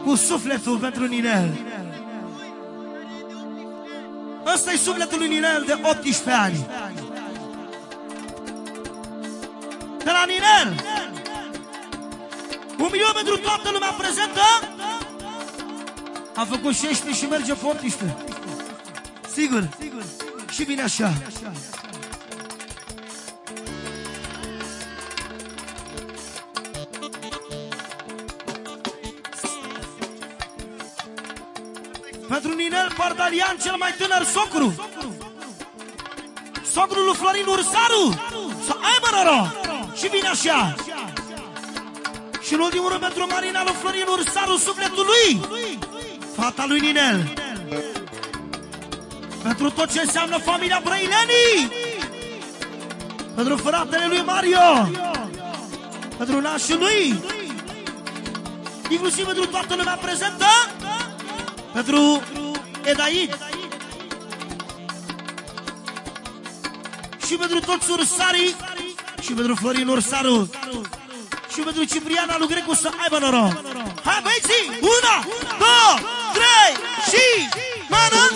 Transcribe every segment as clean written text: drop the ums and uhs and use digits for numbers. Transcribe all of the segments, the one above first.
cu sufletul pentru Ninel. Ăsta e sufletul lui Ninel de 18 ani. De la Ninel 1 milion pentru toată lumea prezentă. Am făcut 16 și merge pe 18. Sigur. Și vine așa. Pentru Ninel Pardalian, cel mai tânăr socru. Socrul lui Florin Ursaru. Să aibă noroc. Și vine așa. Și în ultimul rând pentru Marina lui Florin Ursaru, sufletul lui, fata lui Ninel. Pentru tot ce înseamnă familia Brăilenii. Pentru fratele lui Mario. Pentru nașul lui. Inclusiv pentru toată lumea prezentă. Pentru Edaid. Și pentru toți ursarii. Și pentru Florin Ursaru. Și pentru Cipriana lui Grecu, să aibă noroc. Hai băieții, 1, 2, 3 și mână.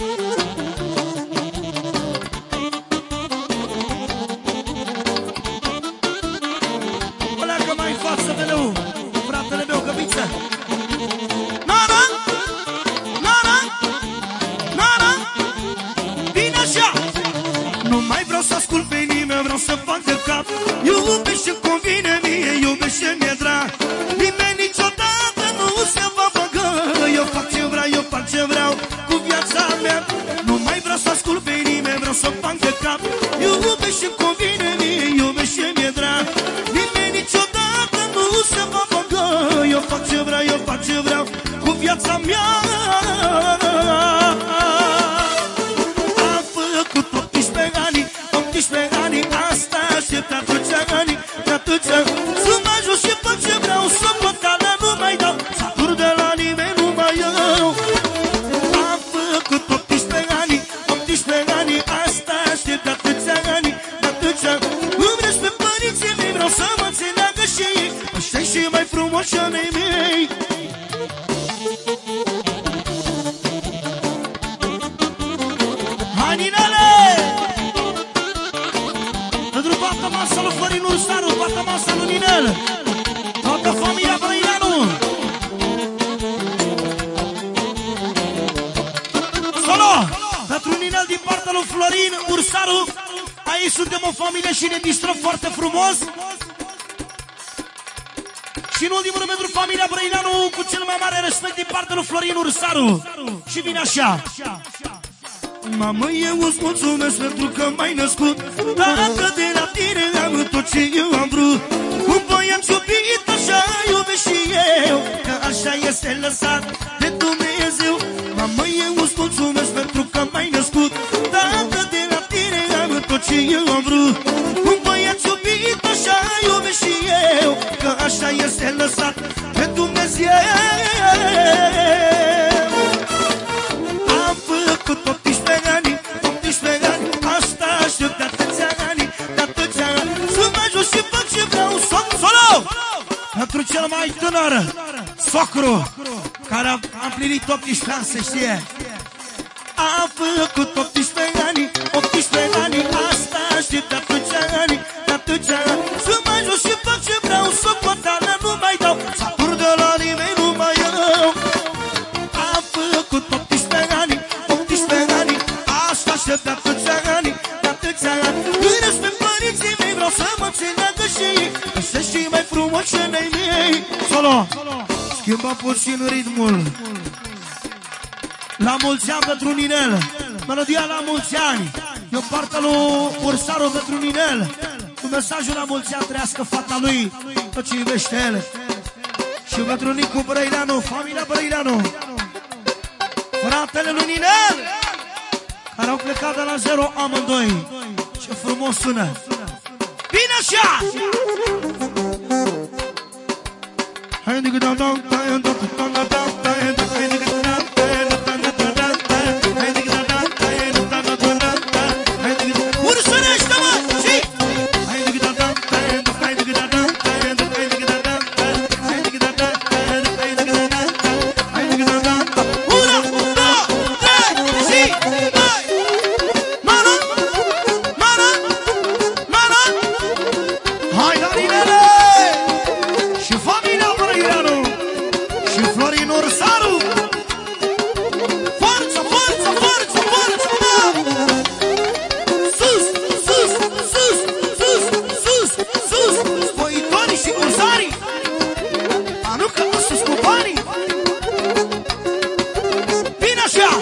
Pleacă mai în față, veleu, fratele meu, căpiță. Nana, nana, nana. Vine așa. Nu mai vreau să ascult pe nimeni, vreau să fac de cap. Iubesc și-mi convine mie, iubesc și mi-e drag. Nimeni niciodată nu se va băga. Eu fac ce vreau, eu fac ce vreau cu viața mea. Nu mai vreau să ascult pe nimeni, vreau să fac de cap. Iubesc și-mi convine mie, iubesc și mi-e drag. Nimeni niciodată nu se va băga. Eu fac ce vreau, eu fac ce vreau cu viața mea. Am făcut 18 ani, 18 ani, asta aștept atâția ani, atâția ani. Sunt mai jos și fac ce vreau, socoteală nu mai dau, satur de la nimeni nu mai iau. Am făcut 18 ani, 18 ani, asta aștept atâția ani, atâția ani. Îmi respect părinții mei, vreau să mă înțeleagă și ei, ăștia-i și mai frumoși ani mei. Hai, Ninele! Pentru toată masa lui Florin Ursaru, toată masa lui Ninel, toată familia Brăileanu. Solo! Pentru Ninel din partea lui Florin Ursaru. Aici suntem o familie și ne distrăm foarte frumos. Și în ultimul rând pentru familia Brăileanu, cu cel mai mare respect din partea lui Florin Ursaru. Și vine așa. Mamă, eu îți mulțumesc pentru că m-ai născut. Tată, de la tine am tot ce eu am vrut. Un băiat iubit, așa iubesc și eu, că așa este lăsat de Dumnezeu. Mamă, eu îți mulțumesc pentru că m-ai născut. Tată, de la tine am tot ce eu am vrut. Un băiat iubit, așa iubesc și eu, că așa este lăsat de Dumnezeu. Am făcut 18 ani, 18 ani, asta aștept de atâția ani, de atâția ani. Sunt mai jos și fac ce vreau, solo! Pentru cel mai tânăr socru, care a împlinit 18 ani, se știe. Am făcut 18 ani, 18 ani, asta aștept de atâția ani, de atâția ani. Sunt mai jos și fac ce vreau, socoteală nu mai dau, satur de la nimeni nu mai iau. Am făcut 18 ani, 18 ani, asta aștept de atâția ani, de atâția ani. Îi respect părinții mei, vreau să mă înțeleagă și ei, ăștia și mai frumoși ai mei. Solo! Schimba puțin ritmul. La mulți ani pentru Ninel, melodia la mulți ani. Eu partea lui Ursaru pentru Ninel, cu mesajul la mulți ani, trăiască fata lui, tot ce iubește el. Și pentru Nicu Brăileanu, familia Brăileanu, fratele lui Ninel, care au plecat de la zero amândoi. Ce frumos sună! Bine așa! banii. Bine așa.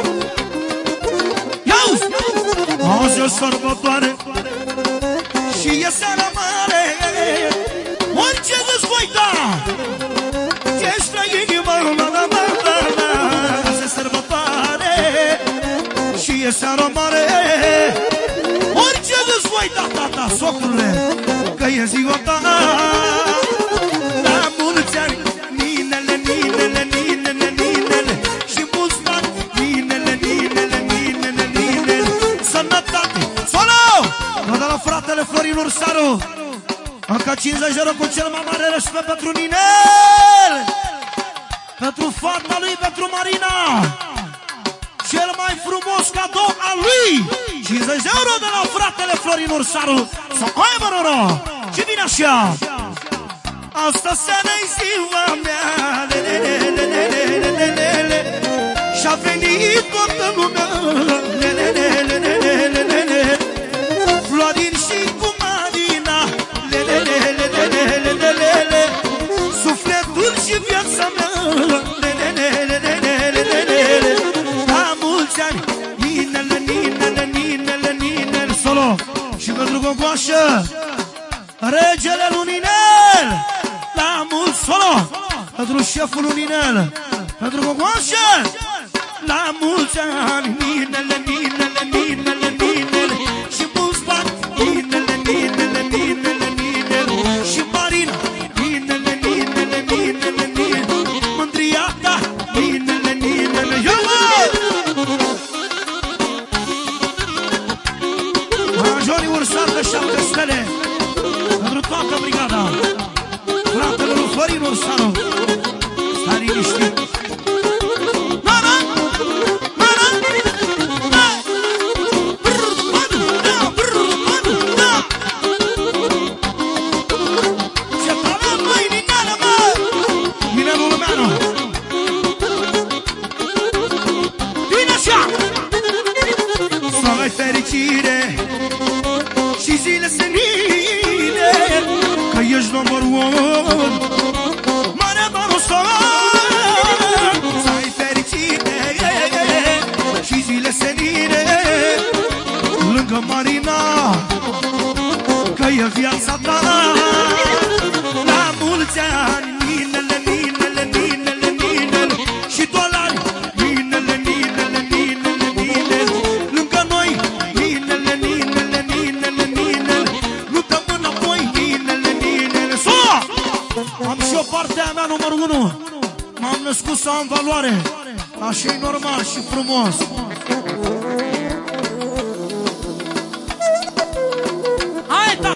Ia-uzi. Azi e sărbătoare și e seara mare. Orice îți voi da, ce-și la inima, azi e sărbătoare și e seara mare. Orice îți voi da, tata, socrule, că e ziua ta. La mulți ani, ninele, ninele, ninele, ninele, și mulți bani, ninele, ninele, ninele, ninele. Sănătate, solo! Vă dă la fratele Florin Ursaru. Încă 50 de euro cu cel mai mare respect pentru Ninel, pentru fata lui, pentru Marina. Cel mai frumos cadou al lui, 50 de euro de la fratele Florin Ursaru. Să aibă noroc. Și vine așa. Asta seara-i ziua mea, și-a venit toată lumea, Florin și cu Marina, sufletul și viața mea. La mulți ani, ninele, ninele, ninele, ninele. Solo și pentru Gogoașă, regele lui Ninel. La mulți, solo pentru șeful lui Ninel, pentru Gogoașă. La mulți ani, ninele, ninele, ninele, ninele, și mulți bani, ninele, ninele, ninele, ninele, și Marina, ninele, ninele, ninele, ninele, mândria ta, ninele, ninele. Ia mă! Majori Ursar de 7 stele, pentru toată brigada, fratele lui Florin Ursaru. Stai liniștit. Fericire și zile senine, că ești number one, mare doar o son. Să ai fericire și zile senine lângă Marina, că e viața ta. La mulți ani, ninele, ninele, ninele, ninele, și dolari, ninele, ninele, ninele, ninele, lângă noi, ninele, ninele, ninele, ninele, luptăm înapoi, ninele, ninele. Am și o parte a mea numărul 1. M-am născut să am valoare, așa e normal și frumos.